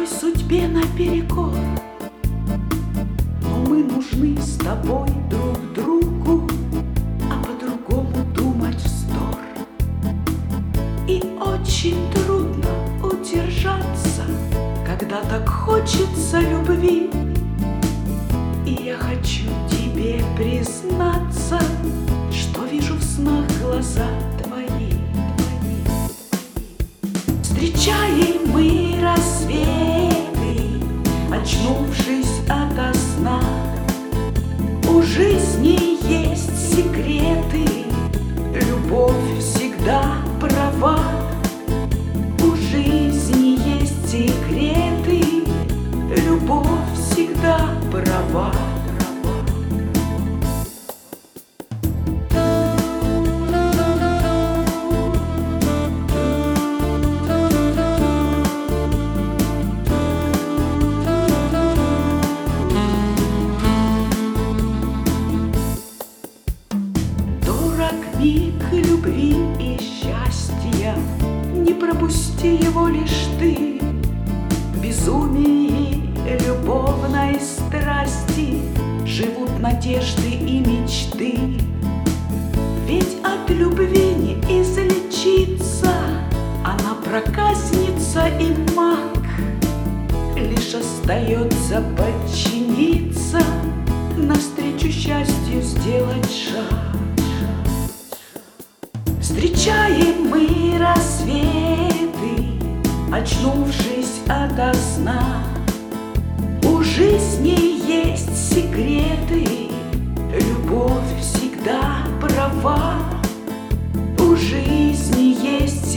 порой судьбе наперекор, но мы нужны с тобой друг другу, а по-другому думать вздор. И очень трудно удержаться, когда так хочется любви. И я хочу тебе признаться, что вижу в снах глаза твои. Встречаем мы рассветы, очнувшись ото сна. У жизни есть секреты, любовь всегда права. У жизни есть секреты, любовь всегда права. Миг любви и счастья, не пропусти его лишь ты. В безумии любовной страсти живут надежды и мечты. Ведь от любви не излечиться, она проказница и маг. Лишь остается подчиниться, навстречу счастью сделать шаг. Встречаем мы рассветы, очнувшись ото сна. У жизни есть секреты, любовь всегда права. У жизни есть